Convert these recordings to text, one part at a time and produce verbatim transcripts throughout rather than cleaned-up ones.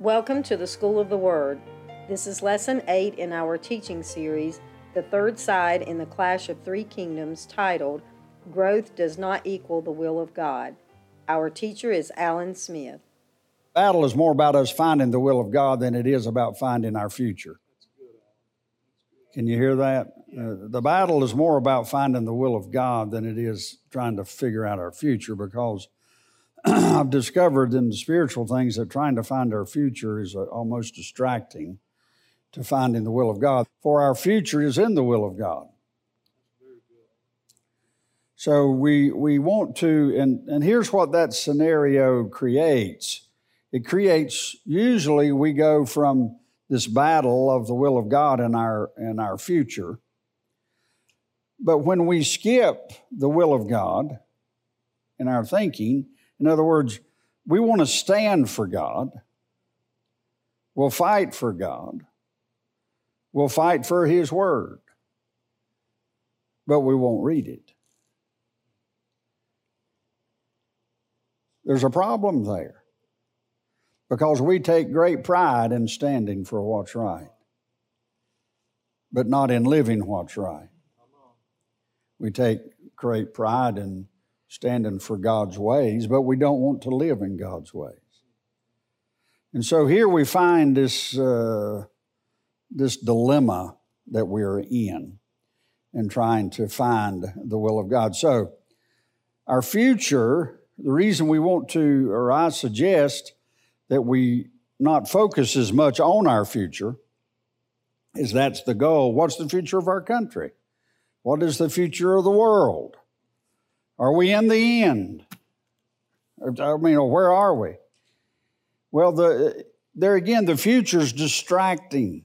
Welcome to the School of the Word. This is Lesson eight in our teaching series, The Third Side in the Clash of Three Kingdoms, titled, Growth Does Not Equal the Will of God. Our teacher is Alan Smith. Battle is more about us finding the will of God than it is about finding our future. Can you hear that? Uh, the battle is more about finding the will of God than it is trying to figure out our future, because I've discovered in the spiritual things that trying to find our future is uh, almost distracting to finding the will of God. For our future is in the will of God. So we we want to, and, and here's what that scenario creates. It creates, usually we go from this battle of the will of God in our in our future. But when we skip the will of God in our thinking, in other words, we want to stand for God, we'll fight for God, we'll fight for His Word, but we won't read it. There's a problem there, because we take great pride in standing for what's right, but not in living what's right. We take great pride in standing for God's ways, but we don't want to live in God's ways. And so here we find this, uh, this dilemma that we're in in trying to find the will of God. So our future, the reason we want to, or I suggest that we not focus as much on our future, is that's the goal. What's the future of our country? What is the future of the world? Are we in the end? I mean, where are we? Well, the, there again, the future is distracting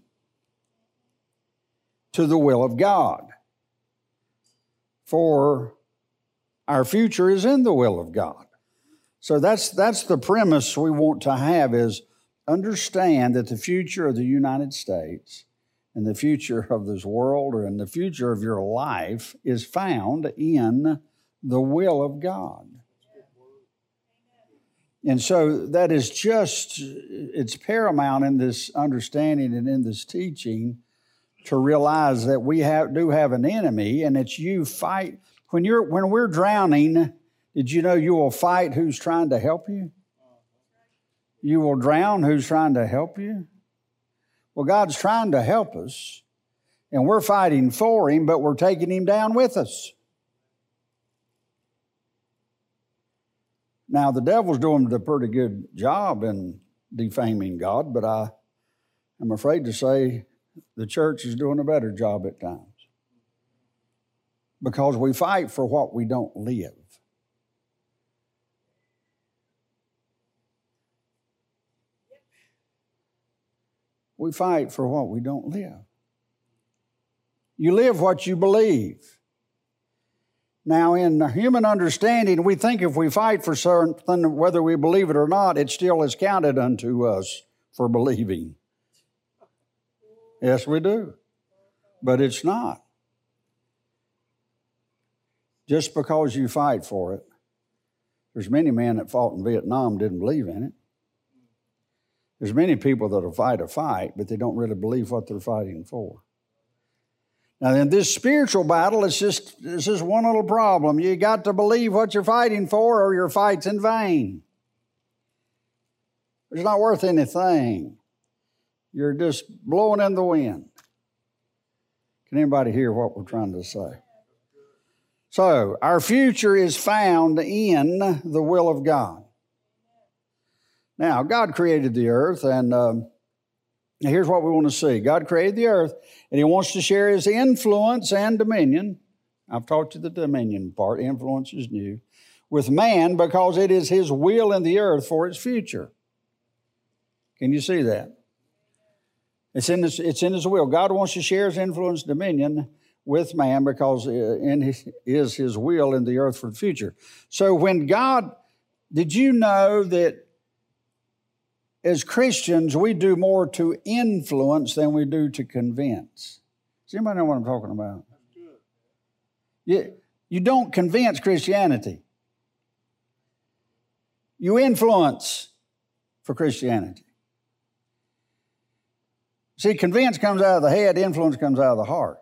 to the will of God. For our future is in the will of God. So that's that's the premise we want to have, is understand that the future of the United States and the future of this world, or in the future of your life, is found in the will of God. And so that is just, it's paramount in this understanding and in this teaching to realize that we have do have an enemy, and it's you fight. When you're when we're drowning, did you know you will fight who's trying to help you? You will drown who's trying to help you? Well, God's trying to help us, and we're fighting for Him, but we're taking Him down with us. Now, the devil's doing a pretty good job in defaming God, but I am afraid to say the church is doing a better job at times, because we fight for what we don't live. We fight for what we don't live. You live what you believe. Now, in human understanding, we think if we fight for something, whether we believe it or not, it still is counted unto us for believing. Yes, we do. But it's not. Just because you fight for it. There's many men that fought in Vietnam didn't believe in it. There's many people that'll fight a fight, but they don't really believe what they're fighting for. Now, in this spiritual battle, it's just, it's just one little problem. You got to believe what you're fighting for, or your fight's in vain. It's not worth anything. You're just blowing in the wind. Can anybody hear what we're trying to say? So, our future is found in the will of God. Now, God created the earth, and um, here's what we want to see. God created the earth, and He wants to share His influence and dominion. I've taught you the dominion part. Influence is new. With man, because it is His will in the earth for its future. Can you see that? It's in His, it's in His will. God wants to share His influence and dominion with man, because in his, is His will in the earth for the future. So when God, did you know that as Christians, we do more to influence than we do to convince? Does anybody know what I'm talking about? You, you don't convince Christianity. You influence for Christianity. See, convince comes out of the head, influence comes out of the heart.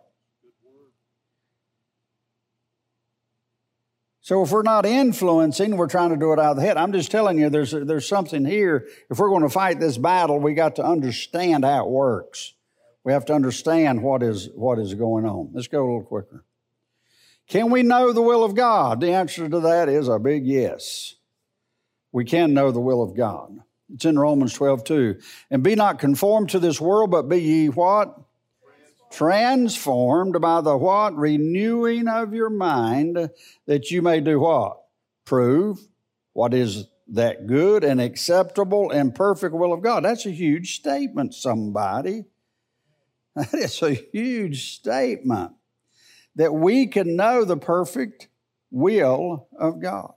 So if we're not influencing, we're trying to do it out of the head. I'm just telling you, there's, there's something here. If we're going to fight this battle, we got to understand how it works. We have to understand what is, what is going on. Let's go a little quicker. Can we know the will of God? The answer to that is a big yes. We can know the will of God. It's in Romans twelve two. And be not conformed to this world, but be ye what? Transformed by the what? Renewing of your mind, that you may do what? Prove what is that good and acceptable and perfect will of God. That's a huge statement, somebody. That is a huge statement, that we can know the perfect will of God.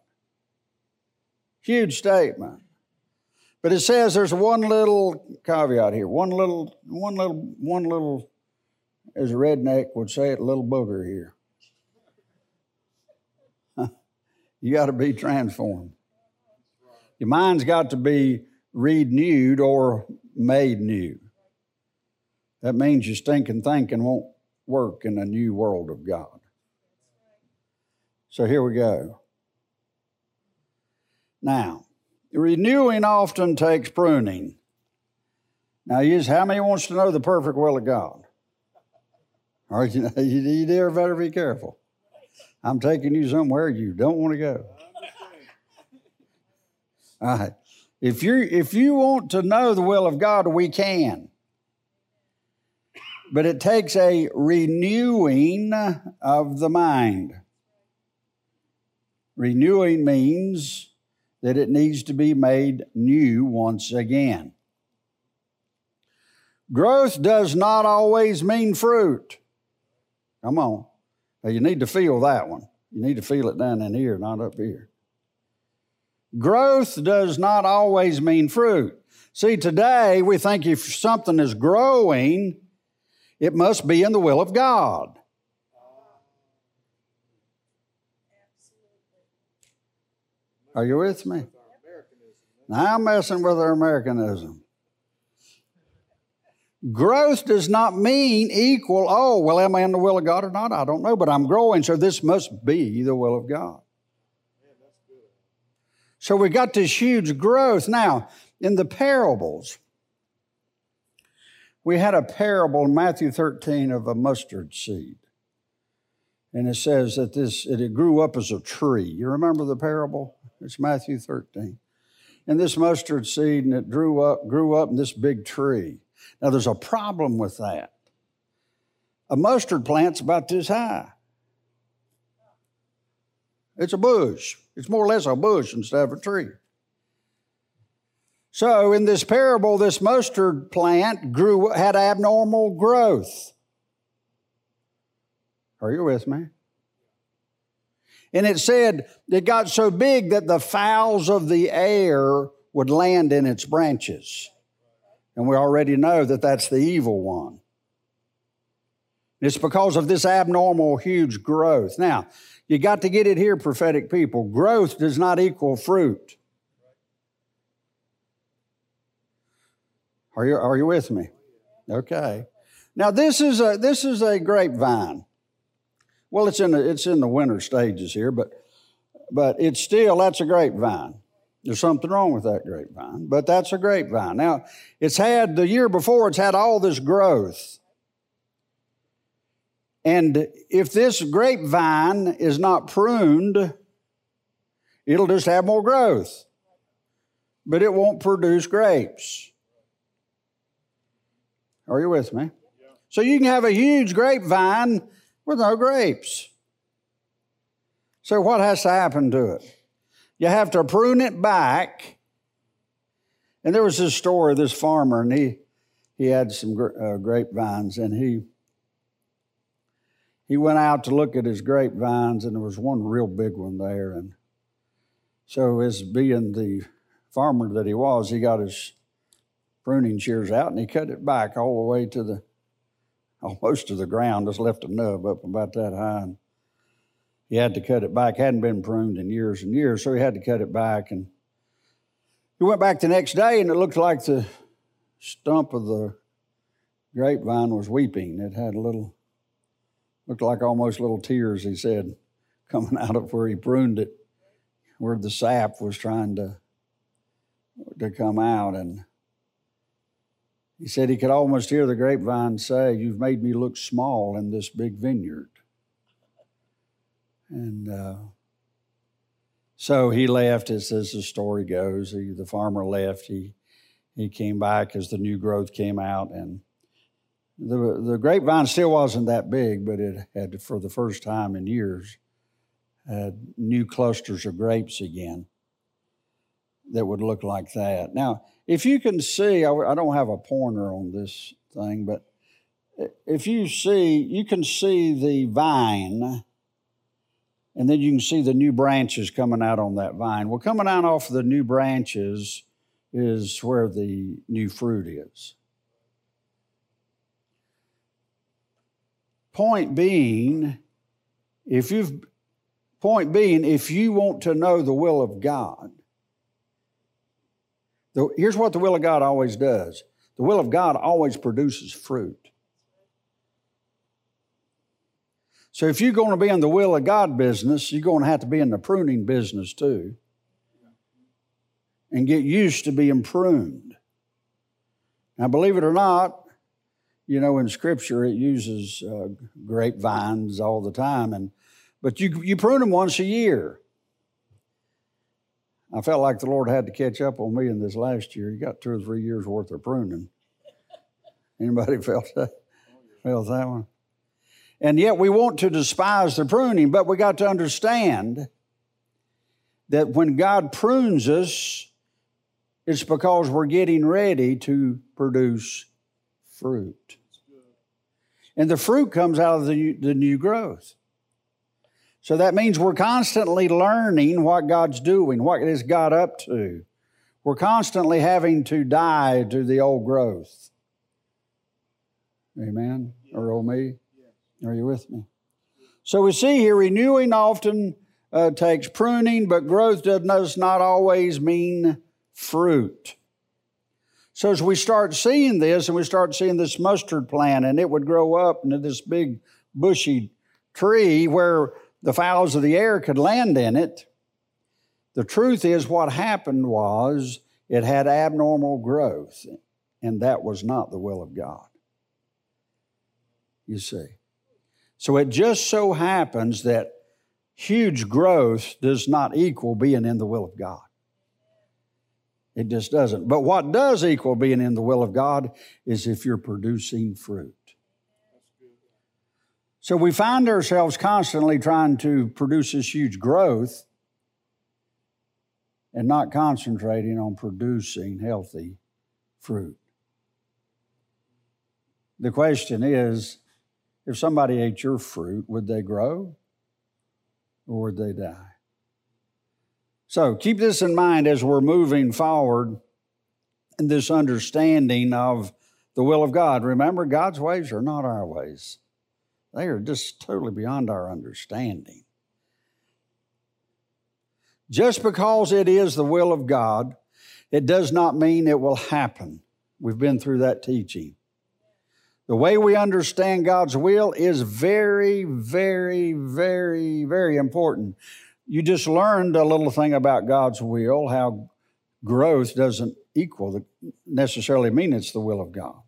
Huge statement. But it says there's one little caveat here, one little, one little, one little, as a redneck would say it, a little booger here. You got to be transformed. Your mind's got to be renewed or made new. That means your stinking thinking won't work in the new world of God. So here we go. Now, renewing often takes pruning. Now, you, how many wants to know the perfect will of God? All right, you, you, you there better be careful. I'm taking you somewhere you don't want to go. All right. If you if you want to know the will of God, we can. But it takes a renewing of the mind. Renewing means that it needs to be made new once again. Growth does not always mean fruit. Come on. Now you need to feel that one. You need to feel it down in here, not up here. Growth does not always mean fruit. See, today we think if something is growing, it must be in the will of God. Are you with me? Now I'm messing with our Americanism. Growth does not mean equal, oh, well, am I in the will of God or not? I don't know, but I'm growing, so this must be the will of God. So we got this huge growth. Now, in the parables, we had a parable in Matthew thirteen of a mustard seed. And it says that this it grew up as a tree. You remember the parable? It's Matthew thirteen. And this mustard seed, and it grew up, grew up in this big tree. Now, there's a problem with that. A mustard plant's about this high. It's a bush. It's more or less a bush instead of a tree. So in this parable, this mustard plant grew, had abnormal growth. Are you with me? And it said it got so big that the fowls of the air would land in its branches. And we already know that that's the evil one. It's because of this abnormal, huge growth. Now, you got to get it here, prophetic people. Growth does not equal fruit. Are you, are you with me? Okay. Now, this is a, this is a grapevine. Well, it's in the, it's in the winter stages here, but, but it's still, that's a grapevine. There's something wrong with that grapevine, but that's a grapevine. Now, it's had, the year before, it's had all this growth. And if this grapevine is not pruned, it'll just have more growth, but it won't produce grapes. Are you with me? Yeah. So you can have a huge grapevine with no grapes. So what has to happen to it? You have to prune it back. And there was this story of this farmer, and he he had some uh, grapevines, and he he went out to look at his grapevines, and there was one real big one there. And so as being the farmer that he was, he got his pruning shears out, and he cut it back all the way to the, almost to the ground, just left a nub up about that high. And he had to cut it back. Hadn't been pruned in years and years, so he had to cut it back. And he went back the next day, and it looked like the stump of the grapevine was weeping. It had a little, looked like almost little tears, he said, coming out of where he pruned it, where the sap was trying to, to come out. And he said he could almost hear the grapevine say, "You've made me look small in this big vineyard." And uh, so he left, as, as the story goes. He, the farmer left. He he came back as the new growth came out. And the, the grapevine still wasn't that big, but it had, for the first time in years, had new clusters of grapes again that would look like that. Now, if you can see, I, I don't have a pointer on this thing, but if you see, you can see the vine, and then you can see the new branches coming out on that vine. Well, coming out off the new branches is where the new fruit is. Point being, if you've, point being, if you want to know the will of God, the, here's what the will of God always does. The will of God always produces fruit. So if you're going to be in the will of God business, you're going to have to be in the pruning business too, and get used to being pruned. Now, believe it or not, you know, in Scripture it uses uh, grapevines all the time, and but you you prune them once a year. I felt like the Lord had to catch up on me in this last year. He got two or three years worth of pruning. Anybody felt that? Felt that one? And yet we want to despise the pruning, but we got to understand that when God prunes us, it's because we're getting ready to produce fruit. And the fruit comes out of the, the new growth. So that means we're constantly learning what God's doing, what is God up to. We're constantly having to die to the old growth. Amen? Or oh me? Are you with me? So we see here, renewing often uh, takes pruning, but growth does not always mean fruit. So as we start seeing this, and we start seeing this mustard plant, and it would grow up into this big bushy tree where the fowls of the air could land in it, the truth is what happened was it had abnormal growth, and that was not the will of God. You see. So it just so happens that huge growth does not equal being in the will of God. It just doesn't. But what does equal being in the will of God is if you're producing fruit. So we find ourselves constantly trying to produce this huge growth and not concentrating on producing healthy fruit. The question is, if somebody ate your fruit, would they grow or would they die? So keep this in mind as we're moving forward in this understanding of the will of God. Remember, God's ways are not our ways. They are just totally beyond our understanding. Just because it is the will of God, it does not mean it will happen. We've been through that teaching. The way we understand God's will is very, very, very, very important. You just learned a little thing about God's will, how growth doesn't equal, the, necessarily mean it's the will of God.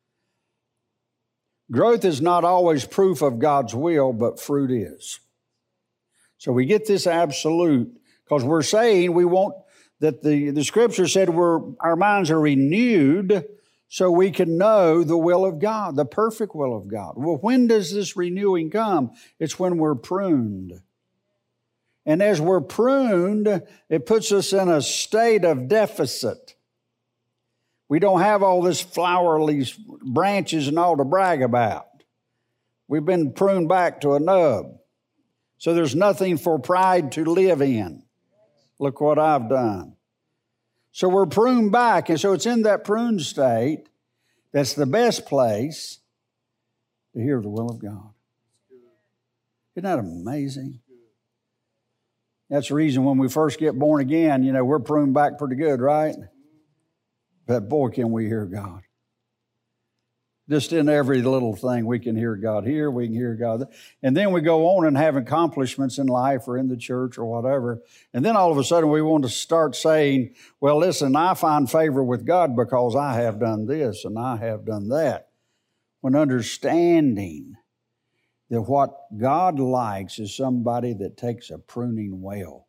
Growth is not always proof of God's will, but fruit is. So we get this absolute, because we're saying we want that the, the Scripture said we're, our minds are renewed so we can know the will of God, the perfect will of God. Well, when does this renewing come? It's when we're pruned. And as we're pruned, it puts us in a state of deficit. We don't have all this flowery branches and all to brag about. We've been pruned back to a nub. So there's nothing for pride to live in. Look what I've done. So we're pruned back, and so it's in that pruned state that's the best place to hear the will of God. Isn't that amazing? That's the reason when we first get born again, you know, we're pruned back pretty good, right? But boy, can we hear God. Just in every little thing, we can hear God here, we can hear God there. And then we go on and have accomplishments in life or in the church or whatever. And then all of a sudden we want to start saying, well, listen, I find favor with God because I have done this and I have done that. When understanding that what God likes is somebody that takes a pruning well.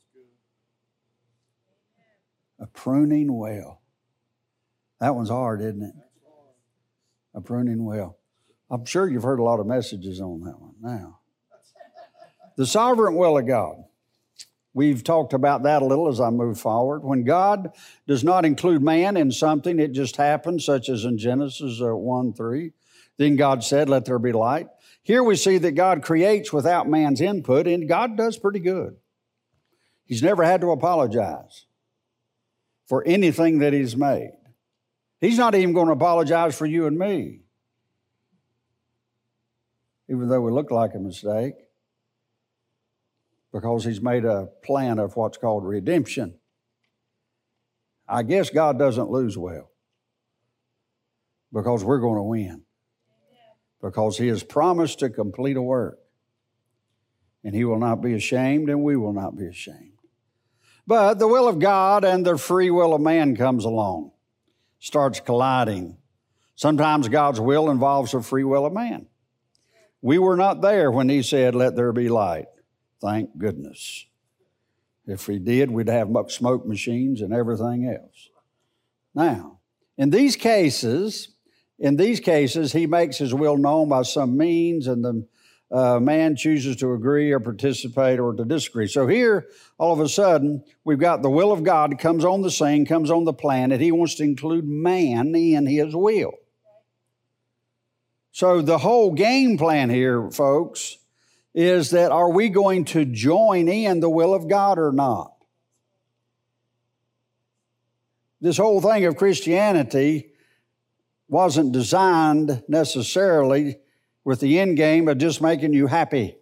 A pruning well. That one's hard, isn't it? A pruning well. I'm sure you've heard a lot of messages on that one now. The sovereign will of God. We've talked about that a little as I move forward. When God does not include man in something, it just happens, such as in Genesis one three. Then God said, let there be light. Here we see that God creates without man's input, and God does pretty good. He's never had to apologize for anything that He's made. He's not even going to apologize for you and me, even though we look like a mistake, because He's made a plan of what's called redemption. I guess God doesn't lose well, because we're going to win, because He has promised to complete a work, and He will not be ashamed, and we will not be ashamed. But the will of God and the free will of man comes along, starts colliding. Sometimes God's will involves the free will of man. We were not there when He said, let there be light. Thank goodness. If He did, we'd have smoke machines and everything else. Now, in these cases, in these cases, He makes His will known by some means, and the uh, man chooses to agree or participate or to disagree. So here, all of a sudden, we've got the will of God comes on the scene, comes on the planet. He wants to include man in His will. So the whole game plan here, folks, is that are we going to join in the will of God or not? This whole thing of Christianity wasn't designed necessarily with the end game of just making you happy,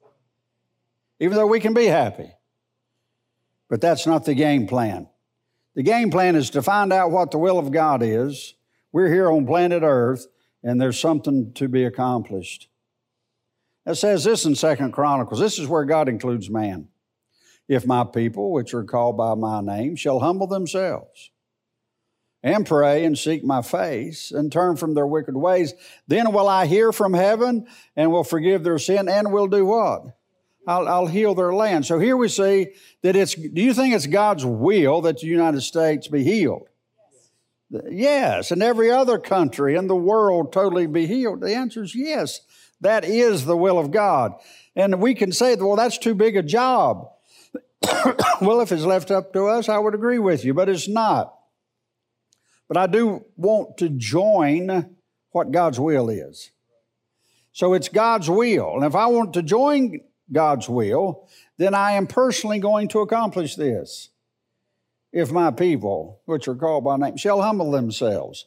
even though we can be happy. But that's not the game plan. The game plan is to find out what the will of God is. We're here on planet Earth, and there's something to be accomplished. It says this in Second Chronicles. This is where God includes man. If my people, which are called by my name, shall humble themselves and pray and seek my face and turn from their wicked ways, then will I hear from heaven and will forgive their sin and will do what? I'll, I'll heal their land. So here we see that it's, do you think it's God's will that the United States be healed? Yes. Yes, and every other country in the world totally be healed. The answer is yes. That is the will of God. And we can say, well, that's too big a job. Well, if it's left up to us, I would agree with you, but it's not. But I do want to join what God's will is. So it's God's will. And if I want to join God's will, then I am personally going to accomplish this. If my people, which are called by name, shall humble themselves.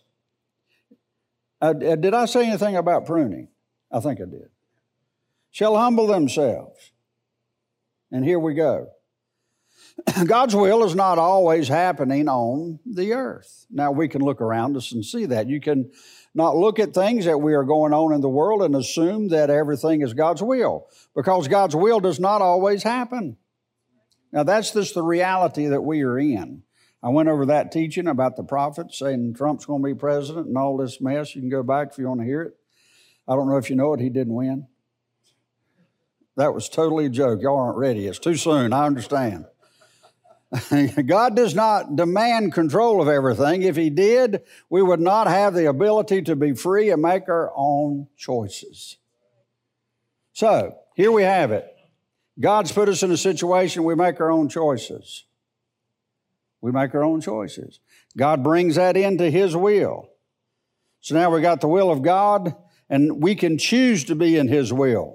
Uh, did I say anything about pruning? I think I did. Shall humble themselves. And here we go. God's will is not always happening on the earth. Now, we can look around us and see that. You can not look at things that we are going on in the world and assume that everything is God's will, because God's will does not always happen. Now, that's just the reality that we are in. I went over that teaching about the prophets saying Trump's going to be president and all this mess. You can go back if you want to hear it. I don't know if you know it, he didn't win. That was totally a joke. Y'all aren't ready. It's too soon. I understand. God does not demand control of everything. If He did, we would not have the ability to be free and make our own choices. So, here we have it. God's put us in a situation we make our own choices. We make our own choices. God brings that into His will. So now we got the will of God, and we can choose to be in His will.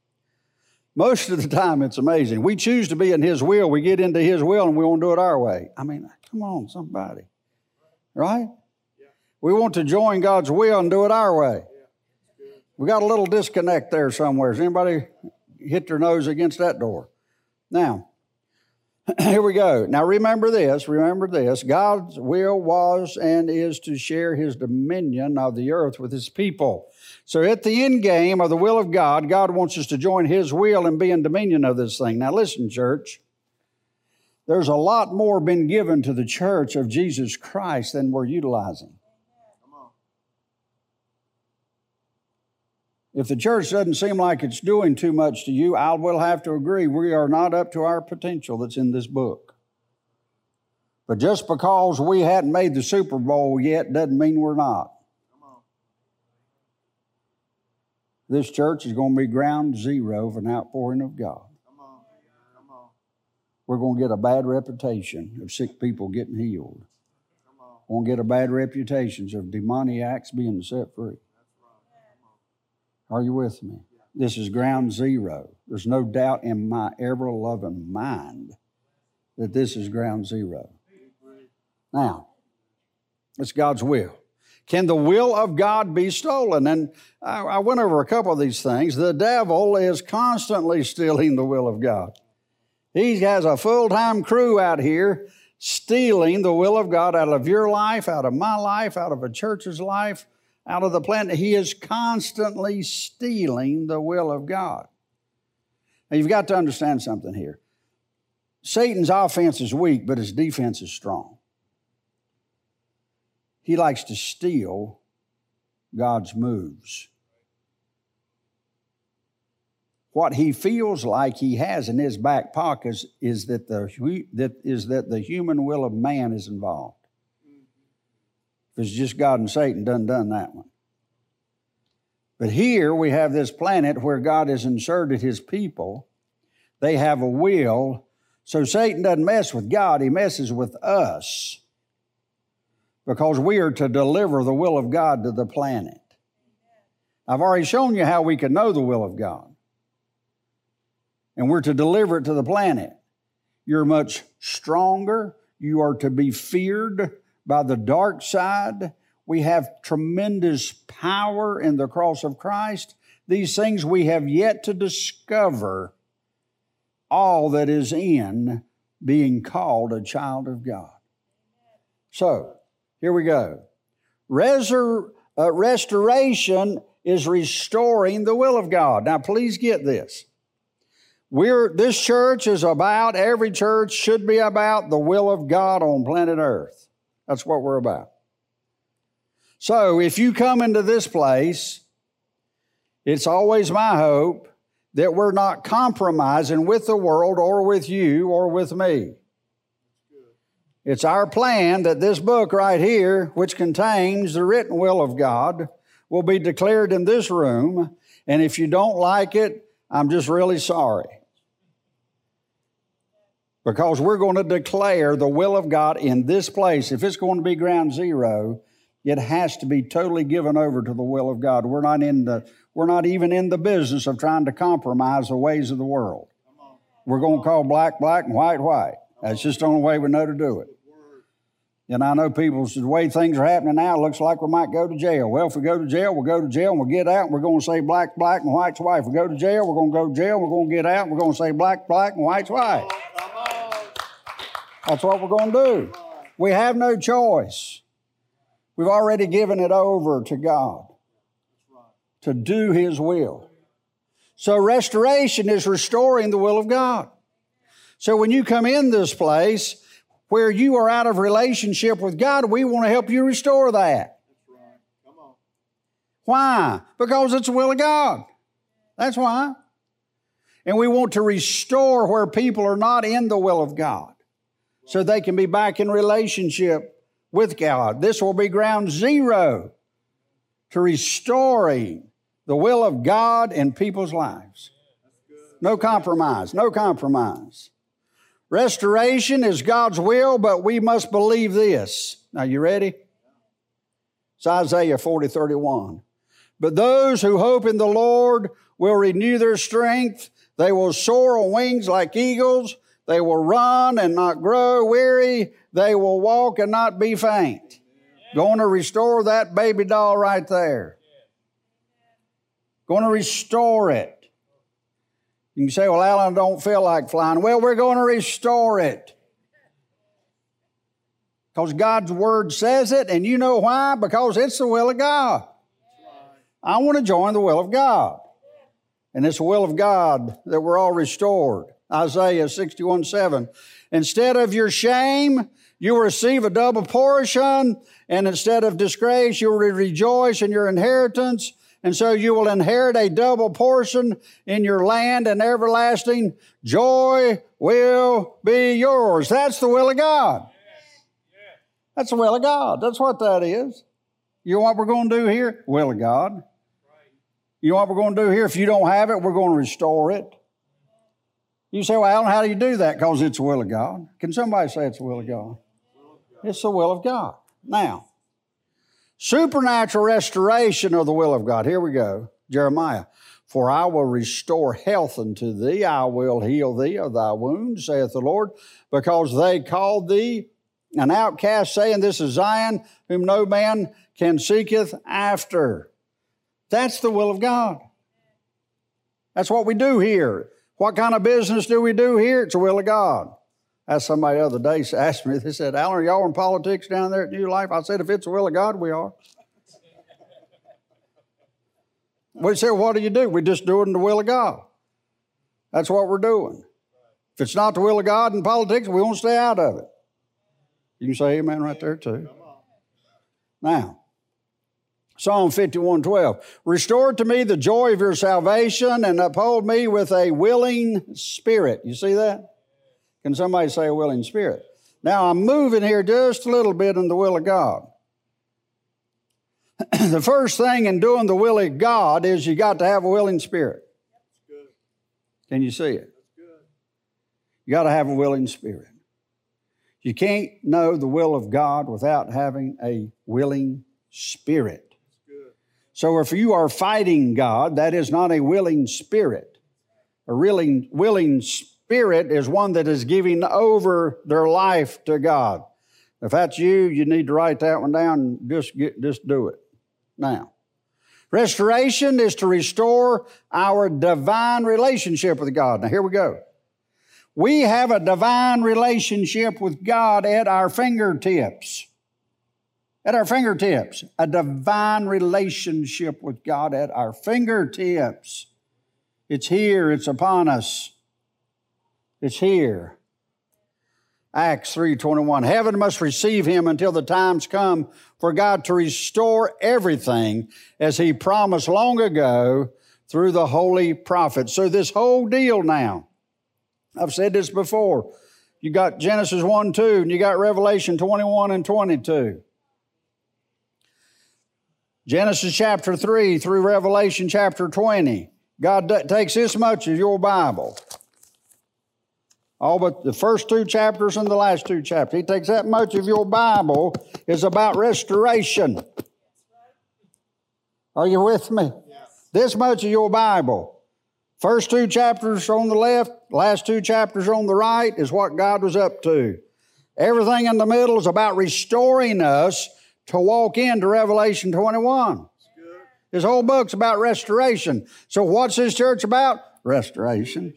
Most of the time, it's amazing. We choose to be in His will. We get into His will, and we want to do it our way. I mean, come on, somebody. Right? Yeah. We want to join God's will and do it our way. Yeah. We got a little disconnect there somewhere. Has anybody hit their nose against that door? Now, Here we go. Now remember this, remember this. God's will was and is to share his dominion of the earth with his people. So at the end game of the will of God, God wants us to join his will and be in dominion of this thing. Now listen, church. There's a lot more been given to the church of Jesus Christ than we're utilizing. If the church doesn't seem like it's doing too much to you, I will have to agree we are not up to our potential that's in this book. But just because we hadn't made the Super Bowl yet doesn't mean we're not. This church is going to be ground zero of an outpouring of God. We're going to get a bad reputation of sick people getting healed. We're going to get a bad reputation of demoniacs being set free. Are you with me? This is ground zero. There's no doubt in my ever-loving mind that this is ground zero. Now, it's God's will. Can the will of God be stolen? And I, I went over a couple of these things. The devil is constantly stealing the will of God. He has a full-time crew out here stealing the will of God out of your life, out of my life, out of a church's life, out of the planet. He is constantly stealing the will of God. Now, you've got to understand something here. Satan's offense is weak, but his defense is strong. He likes to steal God's moves. What he feels like he has in his back pockets is that the, that, is that the human will of man is involved. If it's just God and Satan, done done that one. But here we have this planet where God has inserted his people. They have a will. So Satan doesn't mess with God. He messes with us because we are to deliver the will of God to the planet. I've already shown you how we can know the will of God. And we're to deliver it to the planet. You're much stronger. You are to be feared by the dark side. We have tremendous power in the cross of Christ. These things we have yet to discover all that is in being called a child of God. So, here we go. Resur- uh, restoration is restoring the will of God. Now, please get this. We're, this church is about, every church should be about the will of God on planet Earth. That's what we're about. So if you come into this place, it's always my hope that we're not compromising with the world or with you or with me. It's our plan that this book right here, which contains the written will of God, will be declared in this room. And if you don't like it, I'm just really sorry. Because we're going to declare the will of God in this place. If it's going to be ground zero, it has to be totally given over to the will of God. We're not in the, we're not even in the business of trying to compromise the ways of the world. We're going to call black, black, and white, white. That's just the only way we know to do it. And I know people, the way things are happening now, it looks like we might go to jail. Well, if we go to jail, we'll go to jail and we'll get out and we're going to say black, black, and white's white. If we go to jail, we're going to go to jail, we're going to get out and we're going to say black, black, and white's white. That's what we're going to do. We have no choice. We've already given it over to God to do his will. So restoration is restoring the will of God. So when you come in this place where you are out of relationship with God, we want to help you restore that. Come on. Why? Because it's the will of God. That's why. And we want to restore where people are not in the will of God, so they can be back in relationship with God. This will be ground zero to restoring the will of God in people's lives. No compromise, no compromise. Restoration is God's will, but we must believe this. Now, you ready? It's Isaiah forty thirty-one. But those who hope in the Lord will renew their strength. They will soar on wings like eagles. They will run and not grow weary. They will walk and not be faint. Going to restore that baby doll right there. Going to restore it. You can say, well, Alan, I don't feel like flying. Well, we're going to restore it. Because God's Word says it, and you know why? Because it's the will of God. I want to join the will of God. And it's the will of God that we're all restored. Isaiah sixty-one seven. Instead of your shame, you will receive a double portion, and instead of disgrace, you will rejoice in your inheritance. And so you will inherit a double portion in your land, and everlasting joy will be yours. That's the will of God. That's the will of God. That's what that is. You know what we're going to do here? Will of God. You know what we're going to do here? If you don't have it, we're going to restore it. You say, well, Alan, how do you do that? Because it's the will of God. Can somebody say it's the will of God? It's the will of God. Now, supernatural restoration of the will of God. Here we go. Jeremiah. For I will restore health unto thee. I will heal thee of thy wounds, saith the Lord, because they called thee an outcast, saying, this is Zion, whom no man can seeketh after. That's the will of God. That's what we do here. What kind of business do we do here? It's the will of God. As somebody the other day asked me, they said, Alan, are y'all in politics down there at New Life? I said, if it's the will of God, we are. We said, what do you do? We just do it in the will of God. That's what we're doing. If it's not the will of God in politics, we won't stay out of it. You can say amen right there too. Now, Psalm fifty-one twelve. Restore to me the joy of your salvation and uphold me with a willing spirit. You see that? Can somebody say a willing spirit? Now, I'm moving here just a little bit in the will of God. The first thing in doing the will of God is you got to have a willing spirit. Can you see it? You got to have a willing spirit. You can't know the will of God without having a willing spirit. So if you are fighting God, that is not a willing spirit. A willing, willing spirit is one that is giving over their life to God. If that's you, you need to write that one down and just, get, just do it. Now, restoration is to restore our divine relationship with God. Now, here we go. We have a divine relationship with God at our fingertips. At our fingertips. A divine relationship with God at our fingertips. It's here. It's upon us. It's here. Acts three twenty-one. Heaven must receive him until the times come for God to restore everything as he promised long ago through the holy prophets. So this whole deal now, I've said this before. You got Genesis one two and you got Revelation twenty-one and twenty-two. Genesis chapter three through Revelation chapter twenty. God d- takes this much of your Bible. All but the first two chapters and the last two chapters. He takes that much of your Bible is about restoration. Are you with me? Yes. This much of your Bible. First two chapters on the left, last two chapters on the right is what God was up to. Everything in the middle is about restoring us to walk into Revelation twenty-one. His whole book's about restoration. So what's this church about? Restoration.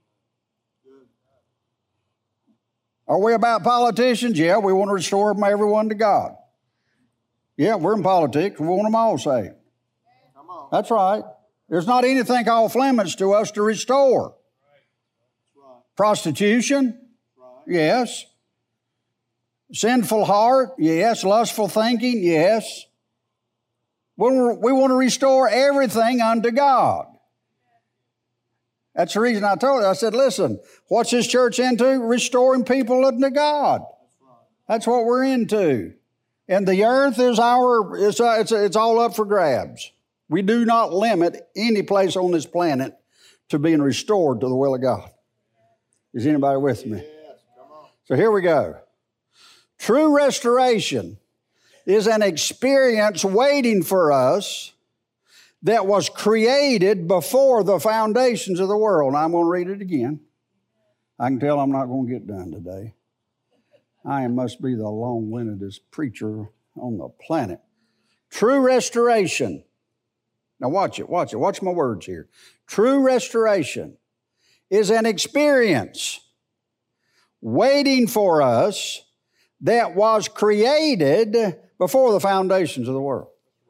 Are we about politicians? Yeah, we want to restore them, everyone to God. Yeah, we're in politics. We want them all saved. That's right. There's not anything off limits to us to restore. Prostitution? Yes. Sinful heart? Yes. Lustful thinking? Yes. We want to restore everything unto God. That's the reason I told you. I said, listen, what's this church into? Restoring people unto God. That's what we're into. And the earth is our, it's, it's, it's all up for grabs. We do not limit any place on this planet to being restored to the will of God. Is anybody with me? So here we go. True restoration is an experience waiting for us that was created before the foundations of the world. I'm going to read it again. I can tell I'm not going to get done today. I must be the long-windedest preacher on the planet. True restoration. Now watch it, watch it. Watch my words here. True restoration is an experience waiting for us that was created before the foundations of the world.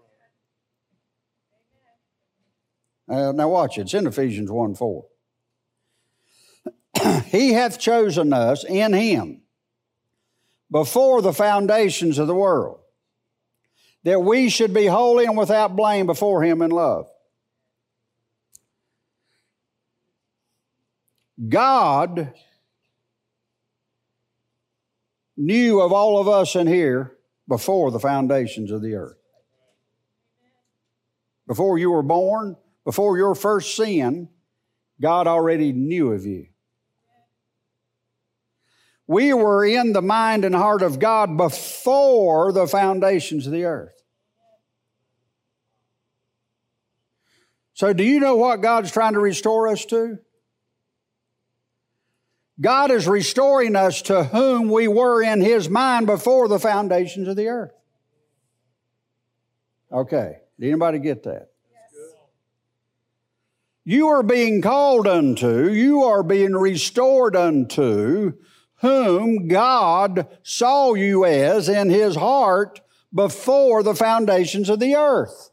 Uh, now watch it. It's in Ephesians one four. He hath chosen us in Him before the foundations of the world, that we should be holy and without blame before Him in love. God knew of all of us in here before the foundations of the earth. Before you were born, before your first sin, God already knew of you. We were in the mind and heart of God before the foundations of the earth. So do you know what God's trying to restore us to? God is restoring us to whom we were in His mind before the foundations of the earth. Okay, did anybody get that? You are being called unto, you are being restored unto whom God saw you as in His heart before the foundations of the earth.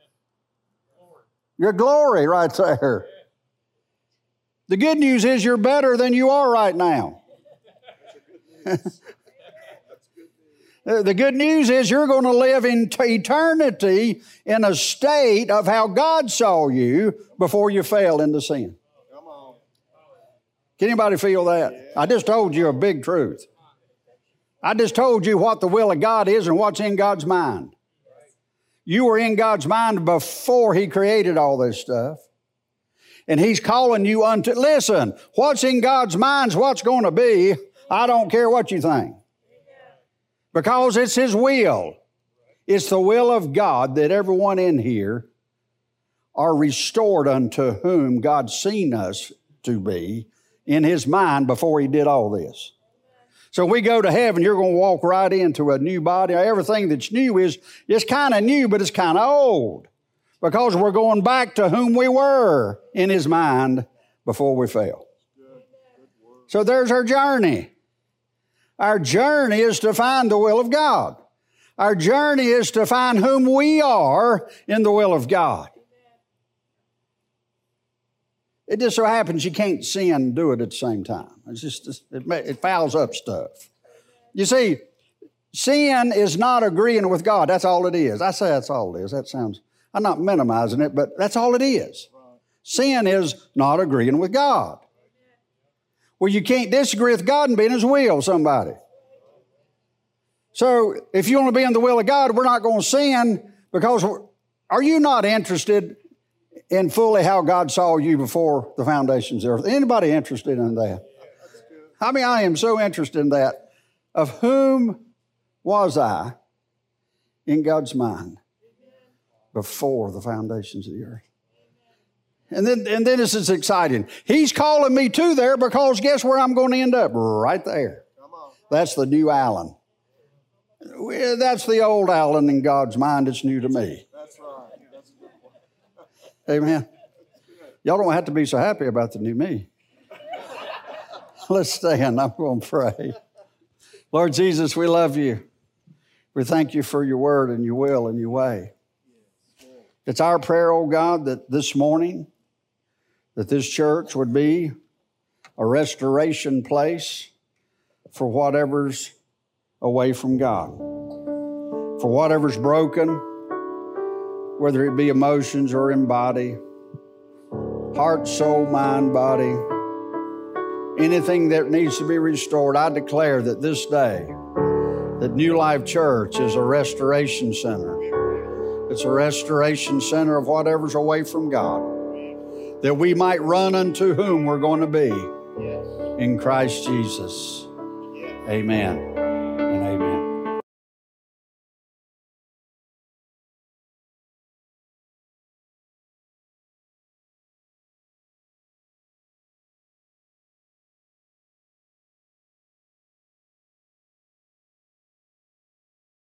Your glory right there. The good news is you're better than you are right now. The good news is you're going to live in eternity in a state of how God saw you before you fell into sin. Come on. Can anybody feel that? I just told you a big truth. I just told you what the will of God is and what's in God's mind. You were in God's mind before He created all this stuff. And He's calling you unto, listen, what's in God's mind is what's going to be. I don't care what you think. Because it's His will. It's the will of God that everyone in here are restored unto whom God's seen us to be in His mind before He did all this. So we go to heaven, you're going to walk right into a new body. Everything that's new is, it's kind of new, but it's kind of old. Because we're going back to whom we were in His mind before we fell. So there's our journey. Our journey is to find the will of God. Our journey is to find whom we are in the will of God. It just so happens you can't sin and do it at the same time. It's just, it, it fouls up stuff. You see, sin is not agreeing with God. That's all it is. I say that's all it is. That sounds, I'm not minimizing it, but that's all it is. Sin is not agreeing with God. Well, you can't disagree with God and be in His will, somebody. So if you want to be in the will of God, we're not going to sin because we're, are you not interested in fully how God saw you before the foundations of the earth? Anybody interested in that? I mean, I am so interested in that. Of whom was I in God's mind before the foundations of the earth? And then, and then this is exciting. He's calling me to there because guess where I'm going to end up? Right there. That's the new Alan. That's the old Alan in God's mind. It's new to me. That's right. That's good. Amen. Y'all don't have to be so happy about the new me. Let's stand. I'm going to pray. Lord Jesus, we love you. We thank you for your word and your will and your way. It's our prayer, oh God, that this morning, that this church would be a restoration place for whatever's away from God, for whatever's broken, whether it be emotions or in body, heart, soul, mind, body, anything that needs to be restored. I declare that this day, that New Life Church is a restoration center. It's a restoration center of whatever's away from God, that we might run unto whom we're going to be in Christ Jesus. Amen.